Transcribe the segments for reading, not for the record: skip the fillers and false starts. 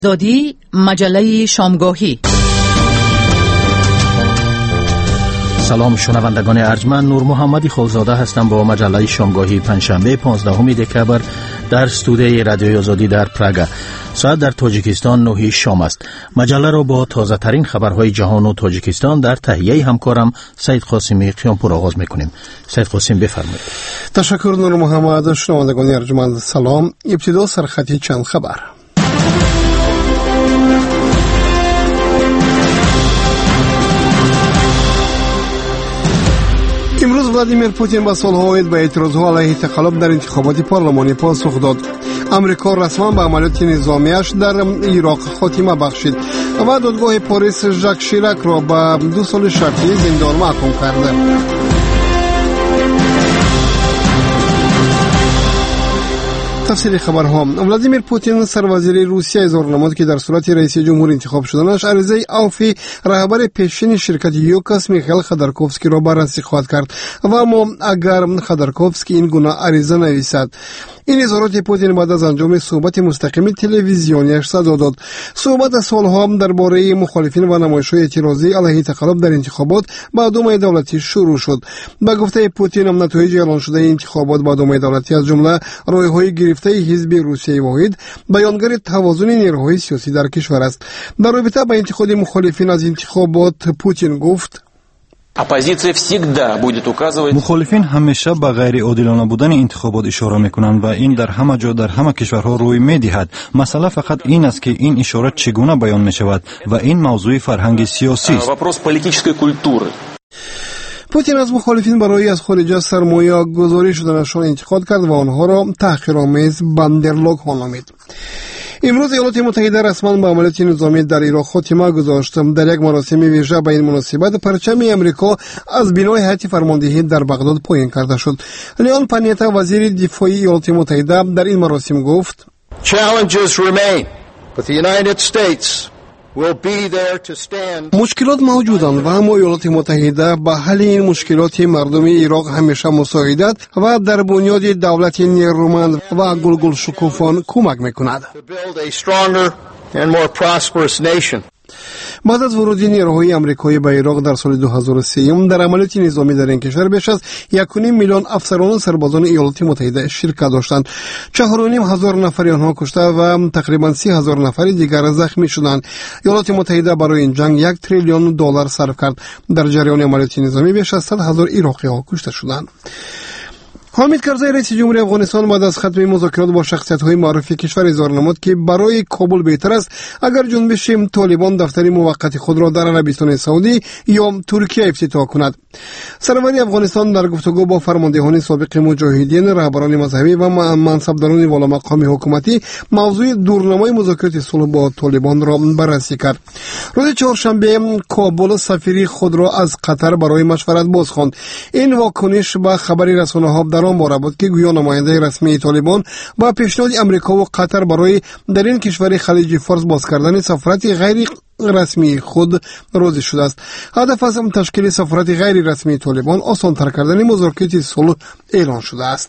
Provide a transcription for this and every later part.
آزادی مجله شامگاهی. سلام شنوندگان ارجمند، نور محمدی خالزاده هستم با مجله شامگاهی پنجشنبه 15 دکبر در استودیوی رادیوی آزادی در پراگ. ساعت در تاجیکستان 9 شام است. مجله را با تازه ترین خبرهای جهان و تاجیکستان در تهیه همکارم سید قاسمی قیامپور آغاز میکنیم. سید قاسم بفرمایید. تشکر نور محمد. شنوندگان ارجمند سلام. ابتدا سرخطی چند خبر. امروز ولادیمیر پوتین با سالها اوید به اعتراضها علیه تقلب در انتخابات پارلمانی پاسخ داد. امریکا رسما به عملیات نظامیش در عراق خاتمه بخشید و دادگاه پاریس ژاک شیراک را به 2 سال شرطی زندان محکوم کرده. تفصیل خبرها. ولادیمیر پوتین سروزیر روسیه اظهار نمود که در صورت رئیس جمهور انتخاب شدنش عریضه اوفی رهبر پیشین شرکت یوکاس میخائیل خودورکوفسکی را بررسی خواهد کرد و اما اگر خودورکوفسکی این گونه عریضه نویسد. این اظهارات پوتین بعد از انجام صحبت مستقیم تلویزیونیش صدا داد. صحبت سالها درباره مخالفین و نمایش‌های اعتراضی علیه تقلب در انتخابات با دامای دولتی شروع شد. با گفته پوتین نتایج اعلان شده انتخابات با دامای دولتی از جمله راههای گرفته حزب روسیه واحد بیانگر توازن نیروهای سیاسی در کشور است. در رابطه با انتقاد مخالفین از انتخابات پوتین گفت: مخالفین همیشه به غیر عادلانه بودن انتخابات اشاره میکنند و این در همه جا در همه کشورها روی میدهد. مسئله فقط این است که این اشاره چگونه بیان میشود و این موضوع فرهنگ سیاسی است. پوتین از مخالفین برای از خارج سرمایه گذاری شدنشان انتقاد کرد و آنها را تحقیرآمیز بندرلاک نامید. امروز ایالات متحده رسما به عملیات نظامی در عراق خاتمه گذاشت. در یک مراسم ویژه به این مناسبت پرچم امریکا از بنای هیئت فرماندهی در بغداد پایین کرده شد. لیون پانیتا وزیر دفاع ایالات متحده در این مراسم گفت: Challenges remain, but the United States will be there to stand. مشکلات موجودند و اما ایالات متحده به حل این مشکلات مردم عراق همیشه مساعدت و در بنیاد دولت نیرومند و گلگل شکوفان کمک میکند. بعد از ورود نیروهای آمریکایی به عراق در سال 2003 در عملیات نظامی در این کشور بیش از 1.5 میلیون افسران و سربازان ایالات متحده شرکت داشتند. 4.5 نفر آنها کشته و تقریبا 30,000 نفر دیگر زخمی شدند. ایالات متحده برای این جنگ 1 تریلیون دلار صرف کرد. در جریان عملیات نظامی بیش از 100,000 عراقی‌ها کشته شدند. حامد کرزی رئیس جمهوری افغانستان بعد از ختم مذاکرات با شخصیت‌های معروف کشور اظهار نمود که برای کابل بهتر است اگر جنبش طالبان دفتر موقت خود را در عربستان سعودی یا ترکیه افتتاح کند. سروری افغانستان در گفتگو با فرماندهان سابق مجاهدین، رهبران مذهبی و منصبداران والا مقام حکومتی موضوع دورنمای مذاکرات صلح با طالبان را بررسی کرد. روز چهارشنبه کابل سفیر خود را از قطر برای مشورت بازخواند. این واکنش به خبر رسانه‌ها در آن باره بود که گویا نماینده رسمی طالبان با پیشنهاد امریکا و قطر برای در این کشور خلیج فارس باز کردن سفارت غیر رسمی خود راضی شده است. هدف از تشکیل سفارت غیر رسمی طالبان آسان‌تر کردن مذاکرات صلح اعلان شده است.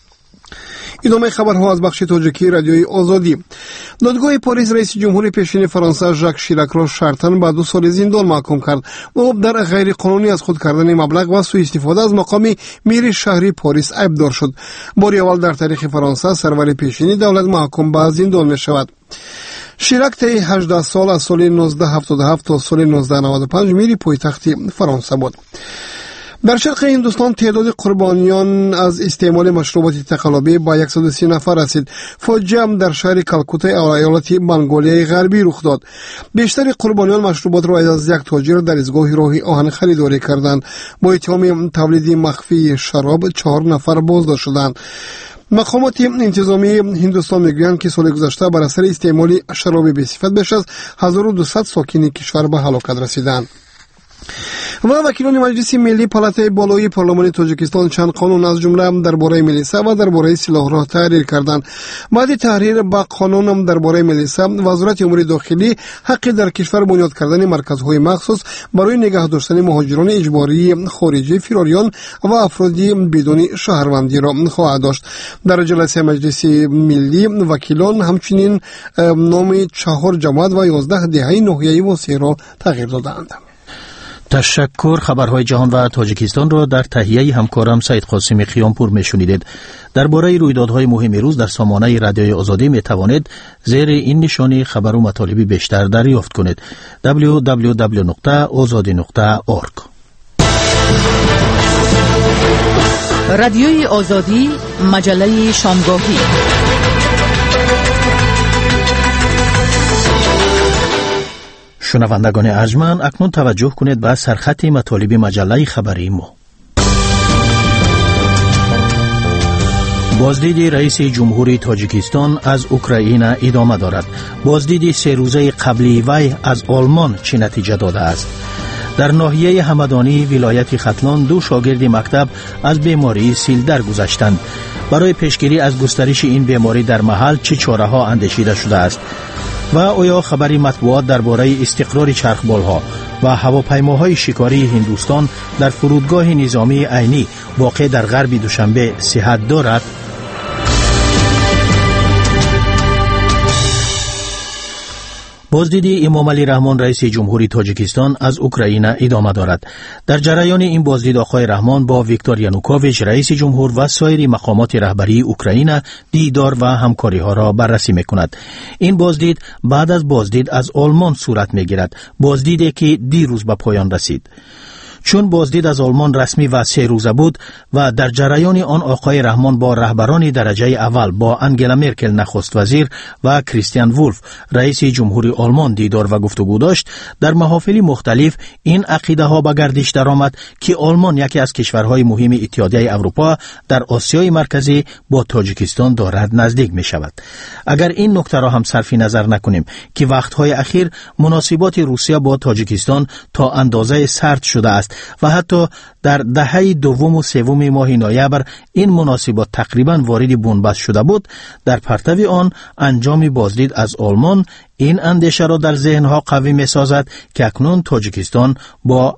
ادامه خبرها از بخش تاجیکی رادیوی آزادی. دادگاه پاریس رئیس جمهور پیشین فرانسه ژاک شیراک را شرطاً به 2 سال زندان محکوم کرد. او در غیر قانونی از خود کردن مبلغ و سوء استفاده از مقام میر شهری پاریس عیبدار شد. بار اول در تاریخ فرانسه سرور پیشین دولت محکوم به زندان می شود. شیراک طی 18 سال از سال 1977 تا سال 1995 میر پایتخت فرانسه بود. در شرق هندوستان تعداد قربانیان از استعمال مشروبات تقلبی با 130 نفر رسید. فاجعه در شهر کلکوتا ایالت بنگالیای غربی رخ داد. بیشتر قربانیان مشروبات را از یک تاجر در ایستگاه راه آهن خریداری کردند. با اتهام تولید مخفی شراب 4 نفر بازداشت شدند. مقامات انتظامی هندوستان میگویند که سال گذشته بر اثر استعمال شراب بی‌صفت بیش از 1200 ساکن کشور به هلاکت رسیدند. و وکیلان مجلس ملی پالاتای بالای پارلمان تاجیکستان چند قانون از جمله درباره ملیسه و درباره سلاح را تحریر کردند. بعد تحریر با قانون درباره ملیسه، وزارت امور داخلی حق در کشور بنیاد کردن مرکزهای مخصوص برای نگه داشتن مهاجران اجباری خارجی، فراریان و افرادی بدون شهروندی را خواهد داشت. در جلسه مجلس ملی وکیلان همچنین نام 4 جماعت و 11 دهه ناحیه وسیع را تغییر دادند. تشکر. خبرهای جهان و تاجیکستان را در تهیه همکارم سید قاسمی خیامپور میشنیدید. درباره رویدادهای مهم روز در سامانه رادیوی آزادی می توانید زیر این نشانی خبر و مطالب بیشتر دریافت کنید. www.azadi.org. رادیوی آزادی، مجله شامگاهی. شنوندگان ارجمند، اکنون توجه کنید به سرخط مطالب مجله خبری ما. بازدید رئیس جمهوری تاجیکستان از اوکراین ادامه دارد. بازدید 3 روزه قبلی وی از آلمان چه نتیجه داده است؟ در ناحیه همدانی ولایت ختلان 2 شاگرد مکتب از بیماری سیل درگذشتند. برای پیشگیری از گسترش این بیماری در محل چه چاره‌ها اندیشیده شده است؟ و آیا خبری مطبوعات درباره استقرار چرخبال‌ها و هواپیماهای شکاری هندوستان در فرودگاه نظامی عینی واقع در غرب دوشنبه صحت دارد؟ بازدید امام علی رحمان رئیس جمهوری تاجیکستان از اوکراین ادامه دارد. در جریان این بازدید آقای رحمان با ویکتور یانوکوویچ رئیس جمهور و سایر مقامات رهبری اوکراین دیدار و همکاری ها را بررسی میکند. این بازدید بعد از بازدید از آلمان صورت میگیرد، بازدیدی که دیروز به پایان رسید. چون بازدید از آلمان رسمی و 3 روزه بود و در جریان آن آقای رحمان با رهبران درجه اول با انگلا مرکل نخست وزیر و کریستیان وولف رئیس جمهوری آلمان دیدار و گفتگو داشت، در محافل مختلف این عقیده ها به گردش درآمد که آلمان یکی از کشورهای مهم اتحادیه اروپا در آسیای مرکزی با تاجیکستان دارد نزدیک می شود. اگر این نکته را هم صرف نظر نکنیم که وقتهای اخیر مناسبات روسیه با تاجیکستان تا اندازه سرد شده است و حتی در دهه دوم و سوم ماه نوامبر این مناسبات تقریبا وارد بنبست شده بود، در پرتو آن انجام بازدید از آلمان این اندیشه را در ذهنها قوی می سازد که اکنون تاجیکستان با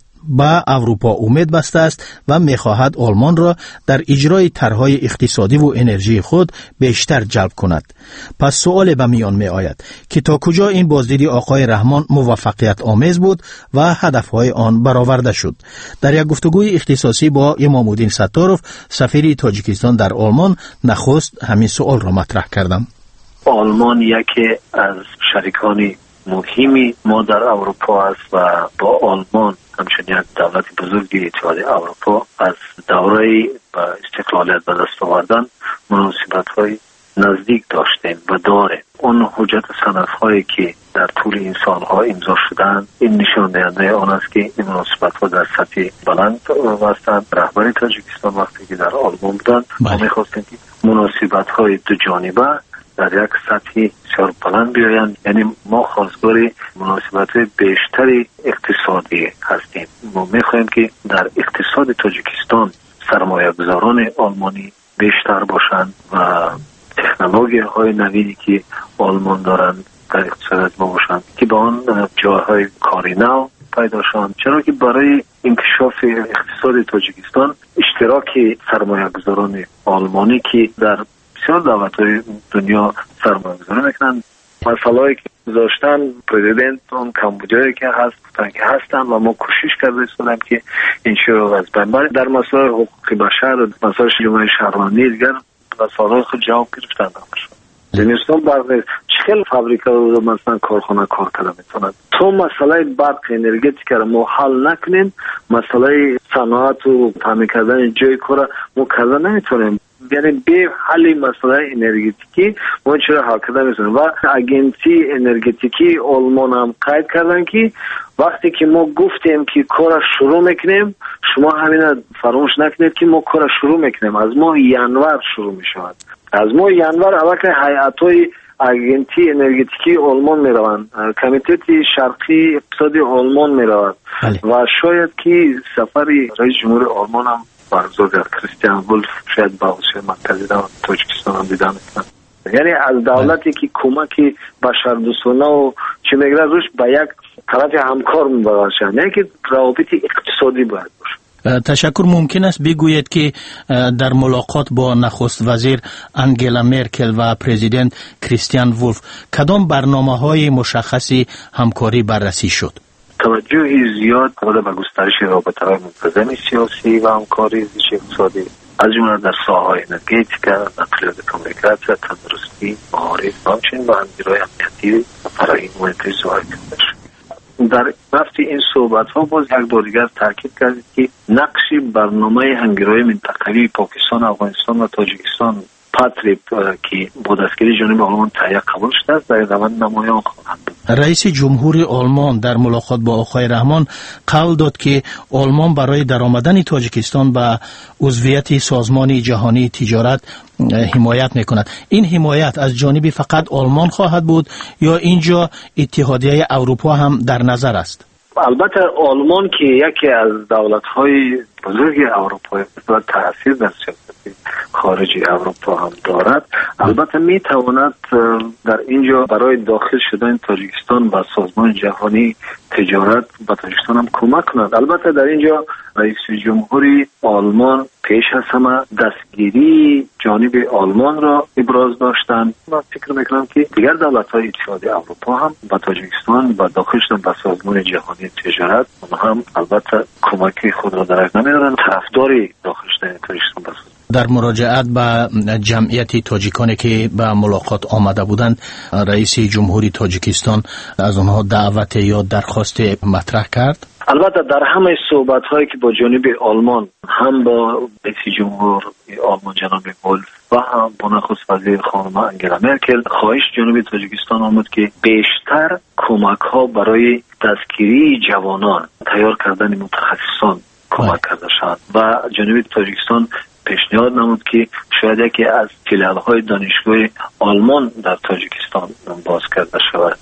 اروپا امید بسته است و می‌خواهد آلمان را در اجرای طرح‌های اقتصادی و انرژی خود بیشتر جلب کند. پس سوال به میان می آید که تا کجا این بازدید آقای رحمان موفقیت آمیز بود و هدفهای آن برآورده شد. در یک گفتگوی اختصاصی با امام‌الدین ستاروف سفیر تاجیکستان در آلمان نخست همین سوال را مطرح کردم. آلمان یکی از شریکان مهمی ما در اروپا است و با آلمان همچنین یک دولت بزرگی اتحادیه اروپا از دوره و استقلالیت به دست آوردن مناسبت‌های نزدیک داشتیم و داره. اون حجت سندهایی که در طول این سالها امضا شدند این نشان دهنده آن است که این مناسبت‌ها در سطح بلند هستند. رهبر تاجیکستان وقتی که در آلمان بودند ما می‌خواستیم که مناسبت‌های دو جانبه در یک سطح بسیار بلند بیایند، یعنی ما خواستگار مناسبت بیشتری اقتصادی هستیم. ما میخواهیم که در اقتصاد تاجیکستان سرمایه گذاران آلمانی بیشتر باشند و تکنولوژی های نوینی که آلمان دارند در اقتصاد ما باشند که به آن جاهای کاری نو پیدا شوند، چرا که برای انکشاف اقتصاد تاجیکستان اشتراک سرمایه گذاران آلمانی که در بسیار دولت‌های دنیا سرمایه‌گذاری میکنن، مسائلی که گذاشتن پرزیدنت اون کمبودجایی که هستن و ما کوشش کردیم که این شروع از بین در مسائل حقوق بشر و مسائل جمعه شهروندی دیگر مسائل خود جواب گرفتن داشت. زمینستان برای چخل فابریکا رو مثلا کارخانه کار کنه میتونن. تو مسئله برق انرژتیک رو ما حل نکنیم، مسئله صنعت و تامین کردن جای کار ما کردن نمیتونیم. یعنی به حل مسئله انرژتیکی ما چرا حل کردن میتونیم. و اجنسی انرژتیکی آلمان هم قید کردن که وقتی که ما گفتیم که کار شروع میکنیم شما همین فراموش نکنید که ما کار شروع میکنیم. از ماه ینور شروع میشود. از ماه ینور اول که هیئت‌های агенتی енергетики آلمان میروند، کمیته شرقی اقتصادی آلمان میرود و شاید که سفر رئیس جمهور آلمان هم برگزار گردد. کریستیان ولف شاید با وزیر مرکزی در تاجیکستان هم دیدن میکنند. یعنی از دولتی که کمک بشردوستانه و چه میگره روش به یک طرف همکار میباشد، نه که روابط اقتصادی باید باشه. تشکر. ممکن است بگویید که در ملاقات با نخست وزیر انگلا مرکل و پرزیدنت کریستیان ولف کدام برنامه‌های مشخصی همکاری بررسی شد؟ توجهی زیاد به گسترش رابطه‌های منتظم سیاسی و همکاری اقتصادی از جمله در ساحه‌های انرژتیک، نقلیات کمیونیکاسیون، تندرستی، معارف و همچنین با همکاری امنیتی و فرهنگی مهمتری صحبت شد. در رفت این صحبت‌ها باز یک بار دیگر تاکید کردید که نقش برنامه همکاری منطقوی پاکستان، افغانستان و تاجیکستان پاتریپ که با دستگیری جانب آلمان تهیه قبول شده است در روند نمایان خواهد بود. رئیس جمهور آلمان در ملاقات با آقای رحمان قول داد که آلمان برای درآمدن تاجیکستان به عضویت سازمان جهانی تجارت حمایت میکند. این حمایت از جانب فقط آلمان خواهد بود یا اینجا اتحادیه اروپا هم در نظر است؟ البته آلمان که یکی از دولت‌های بزرگ اروپا و تأثیر در سیاست خارجی اروپا هم دارد، البته می تواند در اینجا برای داخل شدن تاجیکستان به سازمان جهانی تجارت به تاجیکستان هم کمک کند. البته در اینجا رئیس جمهوری آلمان پیش از همه دستگیری جانب آلمان را ابراز داشتند. من فکر میکنم که دیگر دولت‌های اتحادیه اروپا هم به تاجیکستان و داخل شدن به سازمان جهانی تجارت هم البته کمک خود را درک نمی‌دارند. طرفداری داخل شدن تاجیکستان در مراجعت به جمعیت تاجیکانی که به ملاقات آمده بودند، رئیس جمهوری تاجیکستان از آنها دعوت یا درخواست مطرح کرد؟ البته در همه صحبت‌هایی که با جانب آلمان، هم با رئیس جمهور آلمان جناب ولف و هم با نخست وزیر خانم انگلا مرکل، خواهش جانب تاجیکستان آمد که بیشتر کمک‌ها برای دستگیری جوانان، تیار کردن متخصصان کمک کرده شد و جانب تاجیکستان پیشنهاد نمود که شاید یکی از فیلال‌های دانشگاه آلمان در تاجیکستان باز کرده شود.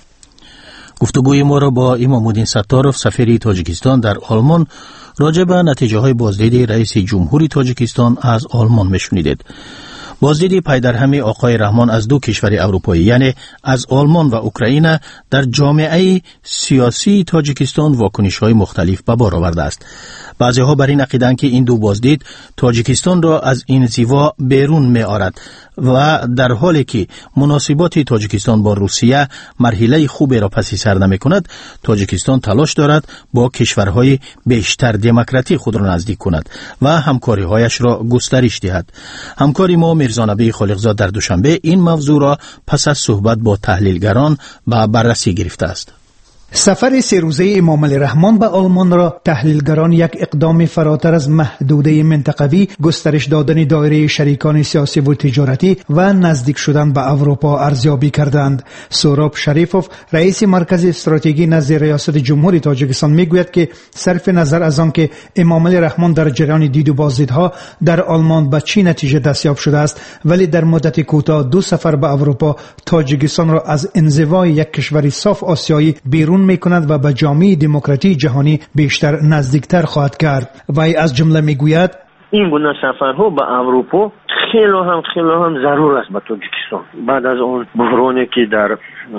گفتگوی ما را با امام الدین ستارov سفیر تاجیکستان در آلمان راجع به نتیجه‌های بازدید رئیس جمهوری تاجیکستان از آلمان میشنیدید. بازدید پای در همی آقای رحمان از دو کشور اروپایی یعنی از آلمان و اوکراین در جامعه سیاسی تاجیکستان واکنش‌های مختلف به بار آورده است. بعضی‌ها بر این عقیده‌اند که این دو بازدید تاجیکستان را از انزوا بیرون می‌آورد و در حالی که مناسبات تاجیکستان با روسیه مرحله خوبی را پس سر نمی‌کند، تاجیکستان تلاش دارد با کشورهای بیشتر دموکراتی خود را نزدیک کند و همکاری‌هایش را گسترش دهد. همکاری ما میرزانبی خالقزاد در دوشنبه این موضوع را پس از صحبت با تحلیلگران به بررسی گرفته است. سفر 3 روزه امام علی رحمان به آلمان را تحلیلگران یک اقدام فراتر از محدوده منطقوی، گسترش دادن دایره شریکان سیاسی و تجارتی و نزدیک شدن به اروپا ارزیابی کردند. سهراب شریفوف رئیس مرکز استراتژی نزد ریاست جمهوری تاجیکستان میگوید که صرف نظر از آن که امام علی رحمان در جریان دید و بازدیدها در آلمان به چی نتیجه دستیاب شده است، ولی در مدت کوتاه 2 سفر به اروپا تاجیکستان را از انزوای یک کشور صاف آسیایی بیرون میکند و به جامعه دموکراتی جهانی بیشتر نزدیکتر خواهد کرد. و از جمله میگوید این گونه سفرها به اروپا خیلی هم ضرور است به تاجیکستان. بعد از اون بحرانی که در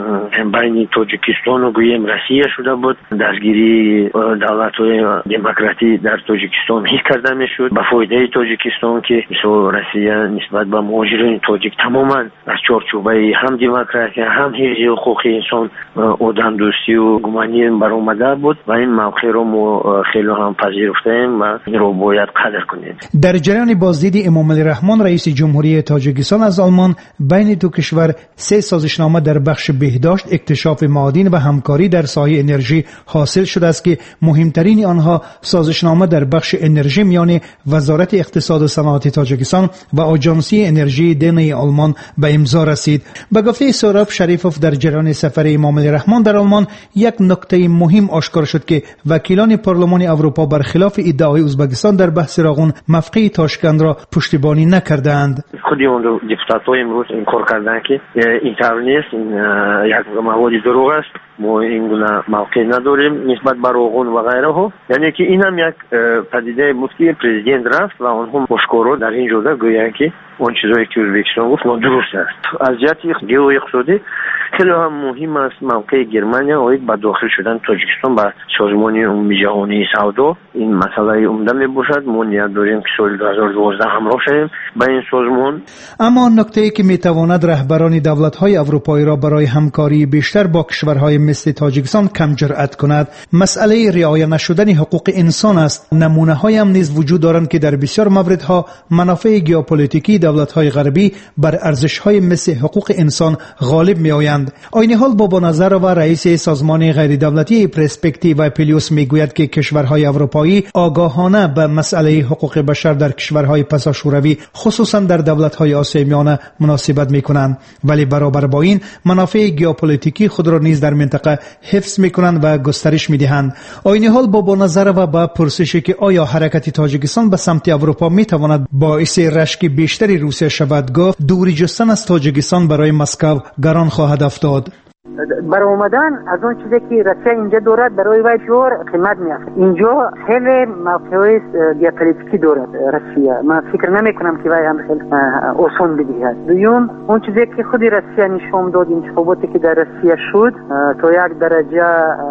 بین تاجیکستان و گویم روسیه شده بود، دستگیری دولت‌های دموکراتی در تاجیکستان هیچ کرده میشد به فایده تاجیکستان که روسیه نسبت به مهاجرین تاجیک تماما از چارچوبه هم دموکراسی هم حفظ حقوق انسان آدم دوستی و گمانی برآمده بود و این موقع رو ما خیلی هم پذیرفتیم و این رو باید قدر کنیم. در جریان بازدید امام علی رحمان رئیس جمهوری تاجیکستان از آلمان، بین دو کشور 3 سازشنامه در بخش بهداشت، اکتشاف معادن و همکاری در ساحه انرژی حاصل شده است که مهمترین آنها سازشنامه در بخش انرژی میان وزارت اقتصاد و صنعت تاجیکستان و آژانسی انرژی دنیای آلمان به امضا رسید. به گفته سهراب شریفوف در جریان سفر امام علی رحمان در آلمان یک نکته مهم آشکار شد که وکیلان پارلمان اروپا برخلاف ادعای ازبکستان در بحث راغون موقع تاشکند را پشتیبانی نکردند. کردند. خودی اون دیپلمات‌ها امروز این کار کردن که اینطور نیست، این یک مواد دروغ است، ما این گونه موقع نداریم نسبت بر اوغان و غیره ها. یعنی که این هم یک پدیده بود که پرزیدنت رفت و آنها مشکورو در این جوده گویند که اون چیزایی که ازبکستان گفت درست است. از جهت گئواقتصادی خیلی هم مهم است موقع گرمانیا اوید با داخل شدن تاجیکستان به سازمان عمومی جهانی سودا. این مسئله عمده می باشد. ما نیت داریم که سال 2012 همراه شویم با این سازمان. اما نکته‌ای که می تواند رهبران دولت‌های اروپایی را برای همکاری بیشتر با کشورهای مثل تاجیکستان کم جرأت کند، مسئله رعایت نشدن حقوق انسان است. نمونه‌هایی هم نیز وجود دارند که در بسیار موردها منافع ژئوپلیتیکی دولت‌های غربی بر ارزش‌های مثل حقوق انسان غالب می‌آیند. عین حال بابا نظر و رئیس سازمان غیر دولتی پرسپکتیو و پلیوس میگوید که کشورهای اروپایی آگاهانه به مسئله حقوق بشر در کشورهای پساشوروی خصوصا در دولت‌های آسیای میانه مناسبت می‌کنند، ولی برابر با این منافع ژئوپلیتیکی خود را نیز در منطقه حفظ می‌کنند و گسترش می‌دهند. عین حال بابا نظر و با پرسشی که آیا حرکت تاجیکستان به سمت اروپا می‌تواند باعث رشک بیشتری روسیه شود، گفت دوری جستن از تاجیکستان برای مسکو گران خواهد افتاد. برای اومدن از اون چیزی که روسیه اینجا دارد برای وی جور قیمت میافت. اینجا خیلی موقعی ژئوپلیتیکی دارد روسیه. من فکر نمی کنم که وی هم خیلی آسان بدهد. دوم اون چیزی که خودی روسیه نشون داد، انتخاباتی که در روسیه شد تا یک درجه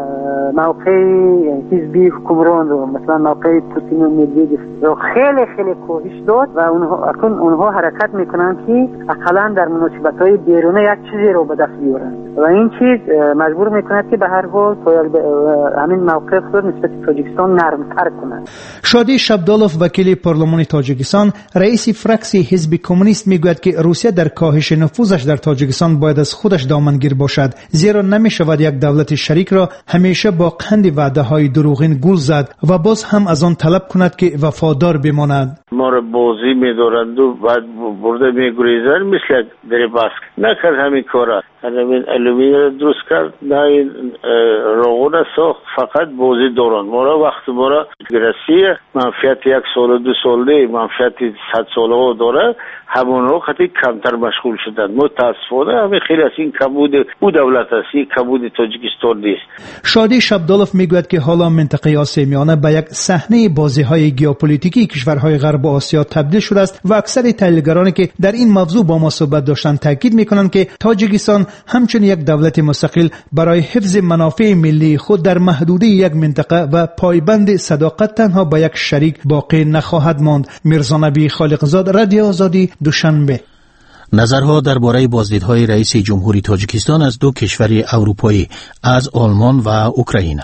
موقعی حزبی حکمران رو مثلا موقعی پوتین و مدویدف رو خیلی خیلی کاهش داد و اونها حرکت میکنن که اقلا در مناسبت‌های بیرونی یک چیزی رو به دست بیارن و این چیز مجبور میکند که به هر حال همین موقف خود نسبت تاجیکستان نرمتر کنند. شادی شبدالوف وکیل پارلمان تاجیکستان رئیس فرکسی حزب کمونیست میگوید که روسیه در کاهش نفوذش در تاجیکستان باید از خودش دامنگیر باشد، زیرا نمیشود یک دولت شریک را همیشه با قند وعده‌های دروغین گول زد و باز هم از آن طلب کند که وفادار بماند. ما را بازی می‌دارند و بعد برده می‌گریزند مثل در باسک نکرد همین کارا. همین الومینیوم درست کرد، نه روغن ساخت، فقط بازی دارند. ما را وقت ما را روسیه منفعت 1 سال و 2 سال نه، منفعت 100 ساله داره، همون رو خیلی کمتر مشغول شدند. متاسفانه همین خیلی از این کمبود او دولت است، این کمبود تاجیکستان نیست. شادی شبدالوف میگوید که حالا منطقه آسیای میانه به یک صحنه بازی‌های ژئوپلیتیکی کشورهای غرب آسیا تبدیل شده است و اکثر تحلیلگرانی که در این موضوع با ما صحبت داشتند تاکید میکنند که تاجیکستان همچون یک دولت مستقل برای حفظ منافع ملی خود در محدوده یک منطقه و پایبند صداقت تنها با یک شریک باقی نخواهد ماند. میرزا نبی خالقزاد، رادیو آزادی، دوشنبه. نظرها درباره بازدیدهای رئیس جمهوری تاجیکستان از 2 کشور اروپایی، از آلمان و اوکراین.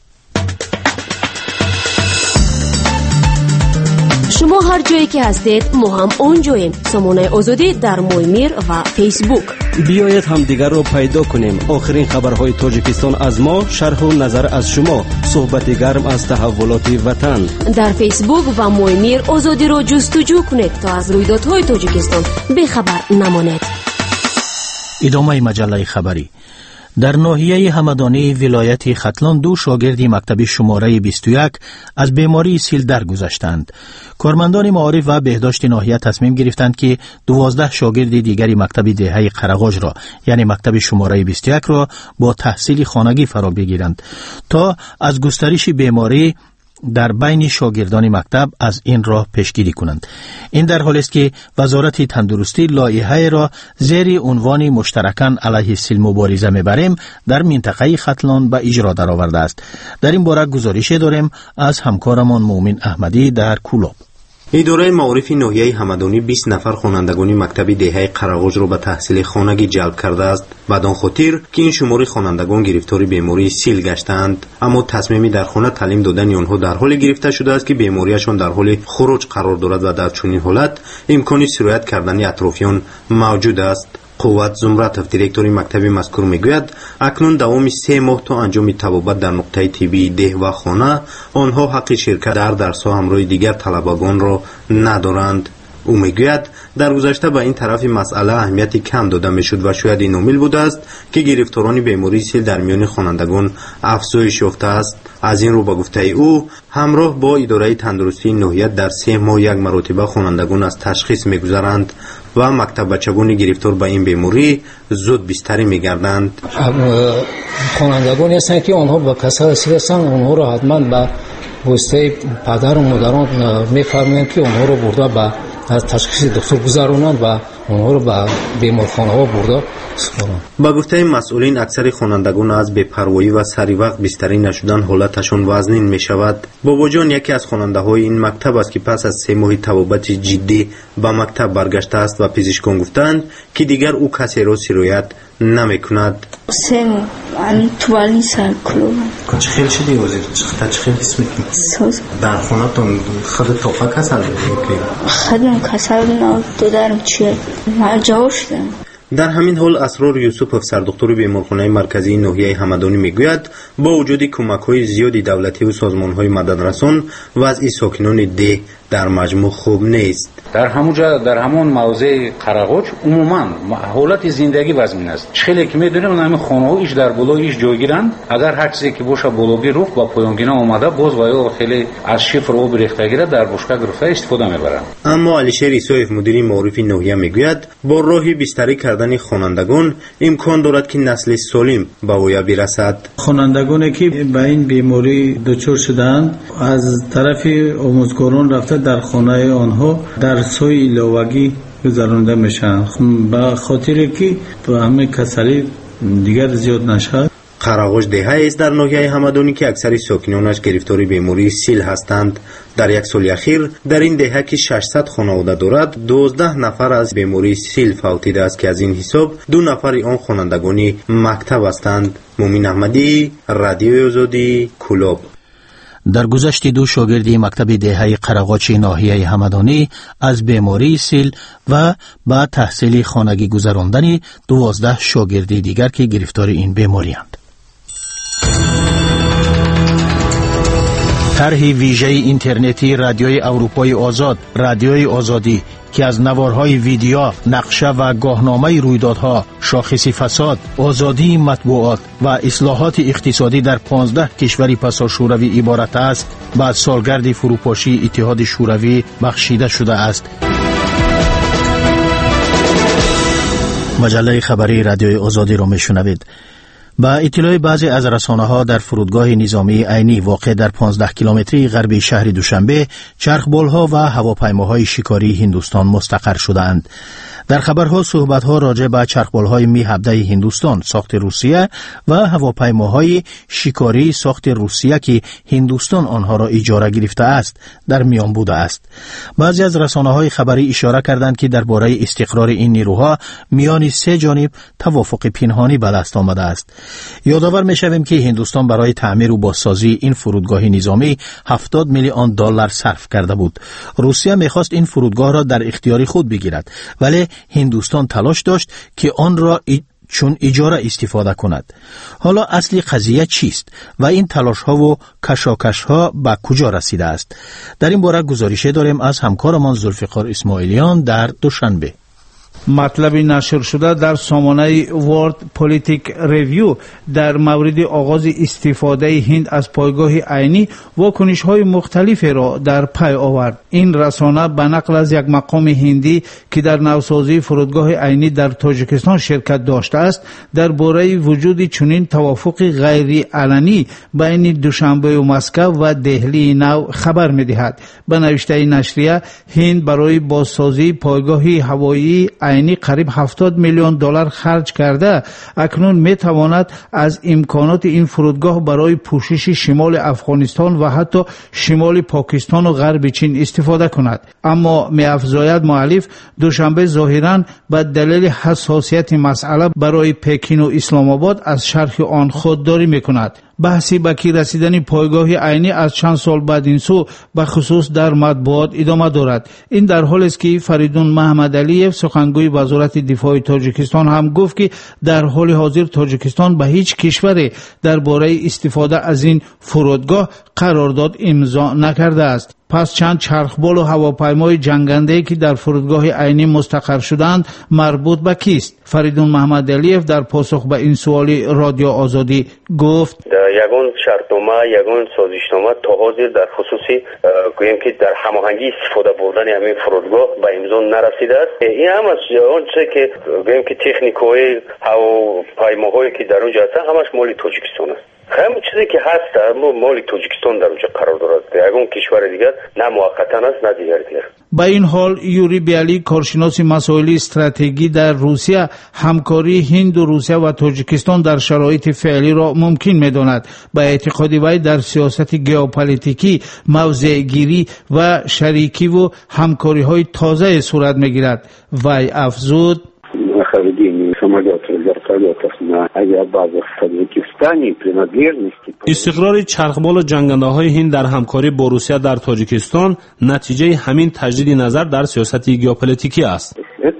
شما هر جایی که هستید ما هم اونجاییم. سامانه آزادی در مویمیر و فیسبوک. بیایید همدیگر رو پیدا کنیم. آخرین خبرهای تاجیکستان از ما، شرح و نظر از شما، صحبت گرم از تحولات وطن. در فیسبوک و مویمیر آزادی رو جستجو کنید تا از رویدادهای تاجیکستان بی‌خبر نمانید. ادامه مجله خبری. در ناحیه همدانی ولایت ختلان 2 شاگرد مکتب شماره 21 از بیماری سیل درگذشتند. کارمندان معارف و بهداشت ناحیه تصمیم گرفتند که 12 شاگرد دیگری مکتب دهه قرغاج را یعنی مکتب شماره 21 را با تحصیل خانگی فرا بگیرند تا از گسترش بیماری در بین شاگردان مکتب از این راه پیشگیری کنند. این در حالی است که وزارت تندرستی لایحه را زیر عنوان مشترکاً علیه سیل مبارزه می‌بریم در منطقه ختلان به اجرا درآورده است. در این باره گزارش داریم از همکارمان مومن احمدی در کولاب. اداره معارف ناحیه همدانی 20 نفر خوانندگان مکتب دهه قرغاج را به تحصیل خانگی جلب کرده است بدان خاطر که این شمار خوانندگان گرفتار بیماری سیل گشتند، اما تصمیمی در خانه تعلیم دادن آنها در حال گرفته شده است که بیماریشان در حال خروج قرار دارد و در چنین حالت امکانی سرایت کردن اطرافیان موجود است. قوت زمرتов دیرکتور مکتب مذکور میگوید اکنون دوام 3 ماه تا انجام طبابت در نقطه طبی ده و خانه آنها حق شرکت در درس‌ها همراه دیگر طلبگان را ندارند. او میگوید در گذشته به این طرف مسئله اهمیتی کم داده میشد و شاید این عامل بوده است که گرفتاران بیماری سیل در میان خوانندگان افزایش یافته است. از این رو به گفته او همراه با اداره تندرستی ناحیت در 3 ماه یک مرتبه خوانندگان از تشخیص میگذرند و مکتب بچگان گرفتار به این بیماری زود بستری میگردند. خوانندگانی هستند که آنها به کسل رسیدند، آنها را حتما به واسطه پدر و مادران میفرمایند که آنها را برده به تشخیص دکتر گذرانند و آنها را به بیمارخانه ها برده سپارند. با گفته مسئولین اکثر خوانندگان از بی‌پروایی و سری وقت بستری نشدن حالتشان وزنین می شود. بابا جان یکی از خواننده های این مکتب است که پس از 3 ماه طبابت جدی به مکتب برگشته است و پزشکان گفتند که دیگر او کسی را سرایت نمی کند. 3 ماه من تو بالین سر کلوبم. چه خیلی شدی وزیر؟ چه خیلی حس میکنی؟ سوز. در خونتون خود توفه کسل میکنی؟ خودم کسل دادم چیه؟ من جا شدم. در همین حال اسرار یوسفوف سردکتر بیمارخانه مرکزی ناحیه همدانی میگوید با وجود کمک‌های زیادی دولتی و سازمان‌های مددرسان وضع ساکنان ده در مجموع خوب نیست. در همونجا در همون موضع قرغوچ عموما حالت زندگی وضعین است. خیلی که میدونیم همین خانه‌ها ایش در بالا ایش جایگیرند، اگر هر چیزی که باشه بالوگی رخ با پایانگینا اومده باز و خیلی از شفر او بریختگیره در بشکه گرفته استفاده میبرند. اما علیشیر ایسایف مدیر معارف ناحیه میگوید با راهی بستری کردن خوانندگان امکان دارد که نسل سالم به اویا برسد. خوانندگانی که به این بیماری دچار شدند از طرف آموزگاران رفته در خانه آنها در سوی علاوگی گذرانده میشن به خاطر که همه کسلی دیگر زیاد نشد. قرغوچ دهه است در ناحیه همدانی که اکثر ساکنانش گرفتاری بیماری سیل هستند. در یک سال اخیر در این دهه که 600 خانواده دارد 12 نفر از بیماری سیل فوتیده است که از این حساب 2 نفر آن خوانندگانی مکتب هستند. مومن احمدی، رادیوی آزادی، کلوب. در گذشت 2 شاگردی مکتب دهه قرغوچ ناحیه همدانی از بیماری سیل و با تحصیل خانگی گذراندن 12 شاگردی دیگر که گرفتار این بیماری اند. طرح ویژه اینترنتی رادیوی اروپای آزاد، رادیوی آزادی که از نوارهای ویدیو، نقشه و گاهنامه رویدادها، شاخص فساد، آزادی مطبوعات و اصلاحات اقتصادی در 15 کشور پسا شوروی عبارت است، بعد سالگرد فروپاشی اتحاد شوروی بخشیده شده است. مجله خبری رادیوی آزادی را میشنوید. با اطلاع بعضی از رسانه‌ها در فرودگاه نظامی عینی واقع در 15 کیلومتری غربی شهر دوشنبه چرخبال‌ها و هواپیماهای شکاری هندوستان مستقر شدند. در خبرها صحبت‌ها راجع به چرخبال‌های می 17 هندوستان ساخت روسیه و هواپیماهای شکاری ساخت روسیه که هندوستان آنها را اجاره گرفته است در میان بوده است. بعضی از رسانه‌های خبری اشاره کردند که درباره استقرار این نیروها میان 3 جانب توافق پنهانی به دست آمده است. یادآور می‌شویم که هندوستان برای تعمیر و بازسازی این فرودگاه نظامی 70 میلیون دلار صرف کرده بود. روسیه می‌خواست این فرودگاه را در اختیار خود بگیرد، ولی هندوستان تلاش داشت که آن را چون اجاره استفاده کند. حالا اصلی قضیه چیست و این تلاش ها و کشاکش ها به کجا رسیده است؟ در این باره گزارش داریم از همکارمان ذوالفقار اسماعیلیان در دوشنبه. مطلب نشر شده در سامانه ورلد پولیتیک ریویو در مورد آغاز استفاده هند از پایگاه عینی واکنش‌های مختلفی را در پی آورد. این رسانه به نقل از یک مقام هندی که در نوسازی فرودگاه عینی در تاجیکستان شرکت داشته است درباره وجود چنین توافق غیر علنی بین دوشنبه و مسکو و دهلی نو خبر می‌دهد. به نوشته نشریه هند برای بازسازی پایگاه هوایی عینی قریب 70 میلیون دلار خرج کرده. اکنون میتواند از امکانات این فرودگاه برای پوشش شمال افغانستان و حتی شمال پاکستان و غرب چین استفاده کند. اما می‌افزاید مؤلف دوشنبه ظاهراً به دلیل حساسیت مسئله برای پکین و اسلام آباد از شرح آن خودداری میکند. بحثی به کی رسیدن پایگاه عینی از چند سال بعد این سو به خصوص در مطبوعات ادامه دارد. این در حالی است که فریدون محمد علیف سخنگوی وزارت دفاع تاجیکستان هم گفت که در حال حاضر تاجیکستان به هیچ کشوری درباره استفاده از این فرودگاه قرارداد امضا نکرده است. پس چند چرخبال و هواپیمای جنگنده که در فرودگاه عینی مستقر شدند مربوط به کیست؟ فریدون محمد علیف در پاسخ به این سوالی رادیو آزادی گفت یگان شرطنامه یگان سازشنامه تا حاضر در خصوصی گوییم که در هماهنگی استفاده بردن همین فرودگاه به امضا نرسیده است. این هم از آنچه که گوییم که تکنیک‌های هواپیماهایی که در اونجا هستن همش مال تاجیکستان است. همین چیزی که هست مال تاجیکستان در اونجا قرار دارد. یگان کشور دیگر نه موقتا است نه دیگر. با این حال یوری بیالی کارشناس مسائل استراتژی در روسیه همکاری هند و روسیه و تاجیکستان در شرایط فعلی را ممکن می‌داند. با اعتقاد وی در سیاست ژئوپلیتیکی موضع گیری و شریکی و همکاری‌های تازه صورت می‌گیرد. وی افزود استقرار چرخبال و جنگنده‌های هند در همکاری با روسیه در تاجیکستان نتیجه همین تجدید نظر در سیاست ژئوپلیتیکی است.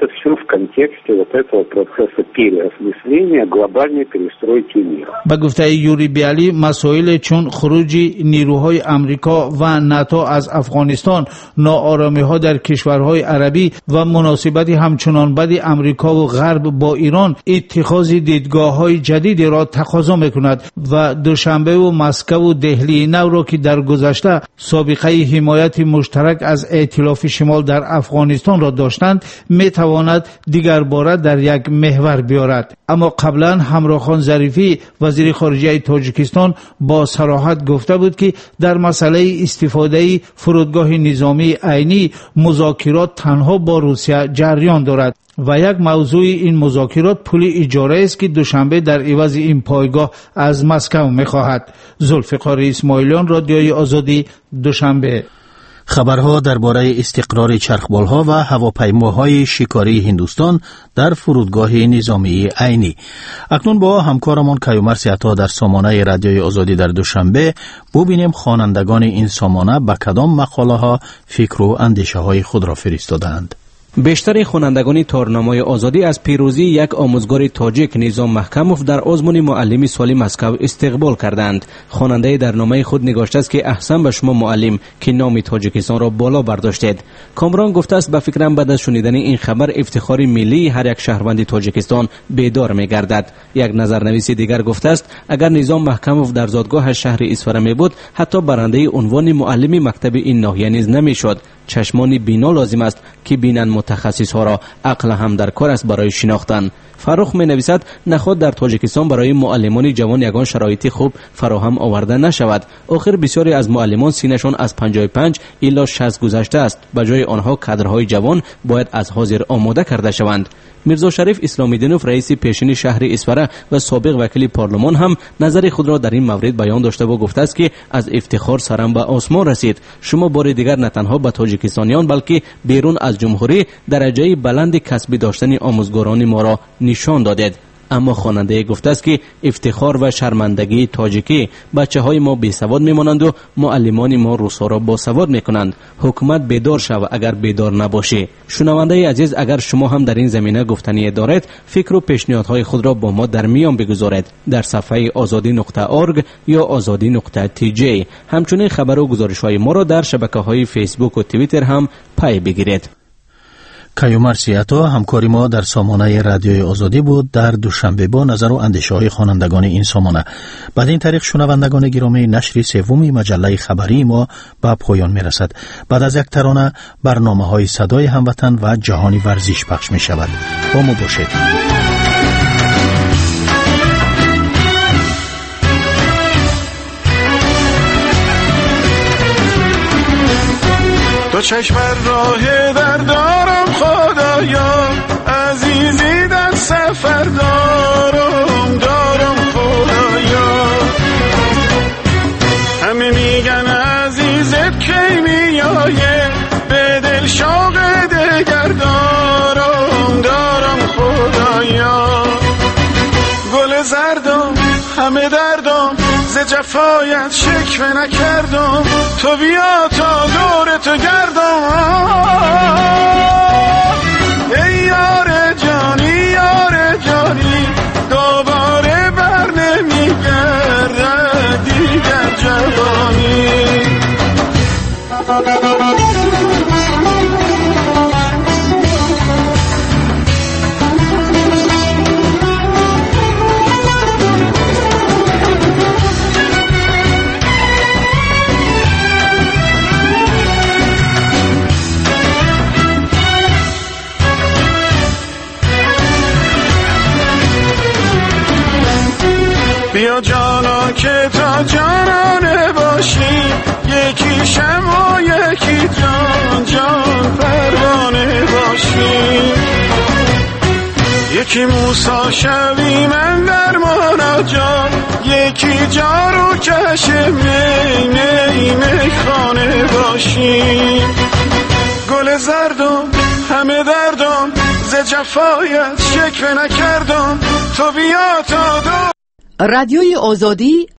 به گفته یوری بیالی مسائل چون خروج نیروهای امریکا و ناتو از افغانستان، ناآرامی‌ها در کشورهای عربی و مناسبت همچنان بد امریکا و غرب با ایران اتخاذ دیدگاه‌های جدیدی را تقاضا می‌کند و دوشنبه و مسکو و دهلی نو را که در گذشته سابقه حمایت مشترک از ائتلاف شمال در افغانستان را داشتند می‌تواند دیگر باره در یک محور بیارد. اما قبلا همراخان ظریفی وزیر خارجه تاجیکستان با صراحت گفته بود که در مسئله استفاده فرودگاه نظامی عینی مذاکرات تنها با روسیه جریان دارد و یک موضوع این مذاکرات پول اجاره است که دوشنبه در عوض این پایگاه از مسکو می‌خواهد. ذوالفقار اسماعیلیان، رادیوی آزادی، دوشنبه. خبرها درباره استقرار چرخبال‌ها و هواپیماهای شکاری هندوستان در فرودگاه نظامی عینی. اکنون با همکارمان کیومرث عطا در سامانه رادیوی آزادی در دوشنبه ببینیم خوانندگان این سامانه به کدام مقاله‌ها فکر و اندیشه‌های خود را فرستادند. بیشتر خوانندگان تارنامه‌های آزادی از پیروزی یک آموزگار تاجیک نظام محکموف در آزمون معلمی سالی مسکو استقبال کردند. خواننده در نامه خود نگاشته است که احسن به شما معلم که نام تاجیکستان را بالا برداشتید. کامران گفته است به فکرم بعد از شنیدن این خبر افتخار ملی هر یک شهروند تاجیکستان بیدار می‌گردد. یک نظرنویس دیگر گفته است اگر نظام محکموف در زادگاه شهر اصفهان می‌بود حتی برنده عنوان معلم مکتب این ناحیه نیز نمی‌شد. چشمان بینا لازم است که بینن متخصص ها را عقل هم در کار است برای شناختن. فروخ می نویسد نخود در تاجیکستان برای معلمان جوان یگان شرایط خوب فراهم آورده نشود. آخر بسیاری از معلمان سینشان از 55 الی 60 گذشته است. به جای آنها کادرهای جوان باید از حاضر آماده کرده شوند. میرزا شریف اسلامی‌دینوف رئیس پیشین شهر اصفهان و سابق وکیل پارلمان هم نظر خود را در این مورد بیان داشته و گفته است که از افتخار سرم به آسمان رسید. شما بار دیگر نه تنها به تاجیکستانیان بلکه بیرون از جمهوری درجه بلند کسبی داشتن آموزگاران ما را نشان دادید. اما خواننده گفته است که افتخار و شرمندگی تاجیکی بچه‌های ما بیسواد میمانند و معلمان ما روسا را باسواد میکنند. حکومت بیدار شو اگر بیدار نباشی. شنونده عزیز اگر شما هم در این زمینه گفتنی دارید فکر و پیشنهادهای خود را با ما در میان بگذارید در صفحه azadi.org یا azadi.tj. همچنین خبر و گزارش‌های ما را در شبکه‌های فیسبوک و توییتر هم پی بگیرید. کیومرث عطا همکاری ما در سامانه رادیوی آزادی بود در دوشنبه با نظر و اندیشه‌های خوانندگان این سامانه. بعد این طریق شنوندگان گرامی نشر سوم مجله خبری ما به پایان می‌رسد. بعد از یک ترانه برنامه‌های صدای هموطن و جهانی ورزش پخش می‌شود. با ما باشید. تو چشم راه در دارم خدایا عزیزی در سفر دارم خدایا همه میگن عزیزت کی میایه به دل شوق دگر دارم خدایا گل زردم همه دردم ز جفایت شکوه نکردم تو بیا تا دور تو گردم ای یار جانی دوباره بر نمیگرد دیگر جوانی جانا که تا جانانه باشی، یکی شمع و یکی جان جان پروانه باشی. یکی موسی شوی من در مناجات، یکی جارو کش می خانه باشی. گل زردم همه دردم ز جفایت شکوه نکردم، تو بیا تا دو. رادیوی آزادی